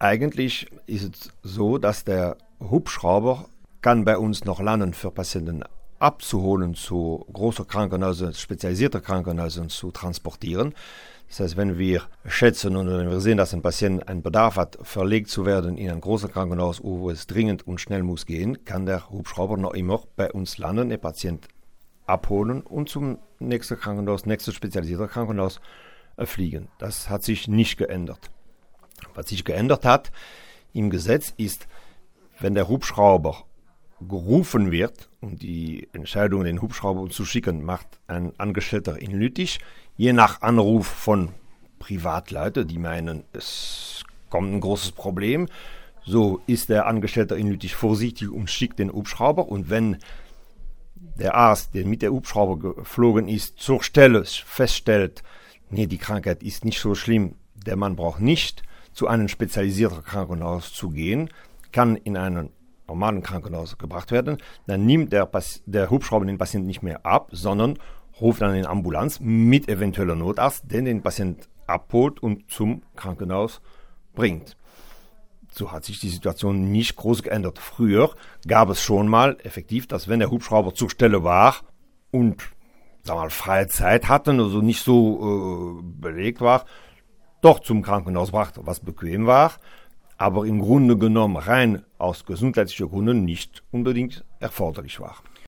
Eigentlich ist es so, dass der Hubschrauber kann bei uns noch landen, für Patienten abzuholen, zu großen Krankenhäusern, spezialisierten Krankenhäusern zu transportieren. Das heißt, wenn wir schätzen und wenn wir sehen, dass ein Patient einen Bedarf hat, verlegt zu werden in ein großes Krankenhaus, wo es dringend und schnell muss gehen, kann der Hubschrauber noch immer bei uns landen, den Patient abholen und zum nächsten Krankenhaus, nächstes spezialisierte Krankenhaus fliegen. Das hat sich nicht geändert. Was sich geändert hat im Gesetz ist, wenn der Hubschrauber gerufen wird und die Entscheidung, den Hubschrauber zu schicken, macht ein Angestellter in Lüttich, je nach Anruf von Privatleuten, die meinen, es kommt ein großes Problem, so ist der Angestellte in Lüttich vorsichtig und schickt den Hubschrauber, und wenn der Arzt, der mit der Hubschrauber geflogen ist, zur Stelle feststellt, nee, die Krankheit ist nicht so schlimm, der Mann braucht nicht zu einem spezialisierten Krankenhaus zu gehen, kann in einem normalen Krankenhaus gebracht werden, dann nimmt der Hubschrauber den Patienten nicht mehr ab, sondern ruft dann eine Ambulanz mit eventueller Notarzt, der den Patienten abholt und zum Krankenhaus bringt. So hat sich die Situation nicht groß geändert. Früher gab es schon mal effektiv, dass wenn der Hubschrauber zur Stelle war und sagen wir mal, freie Zeit hatten, also nicht so belegt war, doch zum Krankenhaus brachte, was bequem war, aber im Grunde genommen rein aus gesundheitlichen Gründen nicht unbedingt erforderlich war.